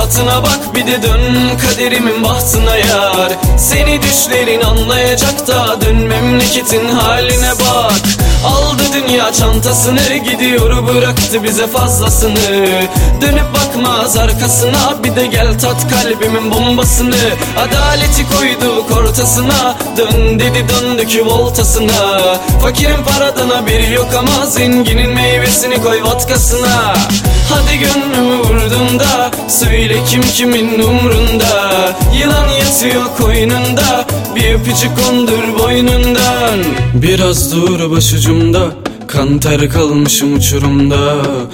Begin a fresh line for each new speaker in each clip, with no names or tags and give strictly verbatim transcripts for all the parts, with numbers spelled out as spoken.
rahatına bak, bir de dön kaderimin bahtına yar. Seni düşlerin anlayacak da dön memleketin haline bak. Aldı dünya çantasını, gidiyor bıraktı bize fazlasını. Dönüp bakmaz arkasına, bir de gel tat kalbimin bombasını. Adaleti koyduk ortasına, dön dedi döndük voltasına. Fakirin paradan haberi yok ama zenginin meyvesini koy vodkasına. Hadi gönlümü vurdun da söyle kim kimin umrunda. Yılan yatıyor koynunda, bir öpücük kondur boynundan. Biraz dur başucumda, kan ter kalmışım uçurumda.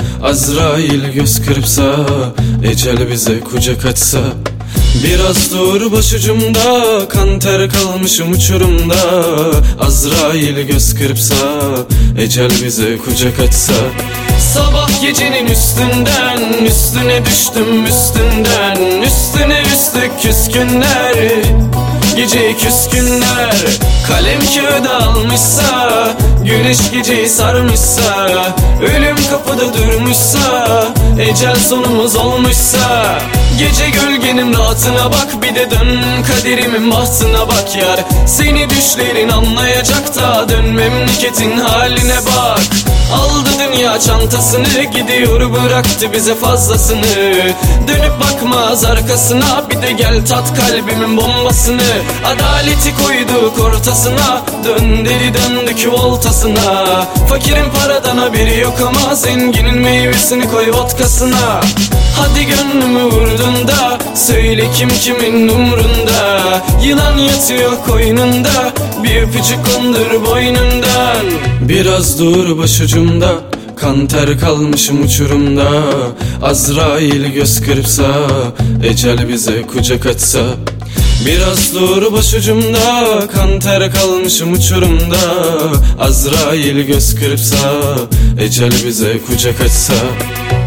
Azrail göz kırpsa, ecel bize kucak açsa. Biraz dur başucumda, kan ter kalmışım uçurumda. Azrail göz kırpsa, ecel bize kucak açsa. Sabah gecenin üstünden, üstüne düştüm üstünden. Üstüne üstlük küskünler, gece küskünler. Kalem kağıda almışsa, güneş geceyi sarmışsa. Ölüm kapıda durmuşsa, ecel sonumuz olmuşsa. Gece gölgenin rahatına bak, bir de dön kaderimin bahtına bak yar. Seni düşlerin anlayacak da dön memleketin haline bak. Aldı dünya çantasını, gidiyor bıraktı bize fazlasını. Dönüp bakmaz arkasına, bir de gel tat kalbimin bombasını. Adaleti koyduk ortasına, dön dedi döndük voltasına. Fakirin paradan haberi yok ama zenginin meyvesini koy vodkasına. Hadi gönlümü vurdun da söyle kim kimin umrunda. Yılan yatıyor koynunda, bir öpücük kondur boynundan. Biraz dur başucumda, kan ter kalmışım uçurumda. Azrail göz kırpsa, ecel bize kucak açsa. Biraz dur başucumda, kan ter kalmışım uçurumda. Azrail göz kırpsa, ecel bize kucak açsa.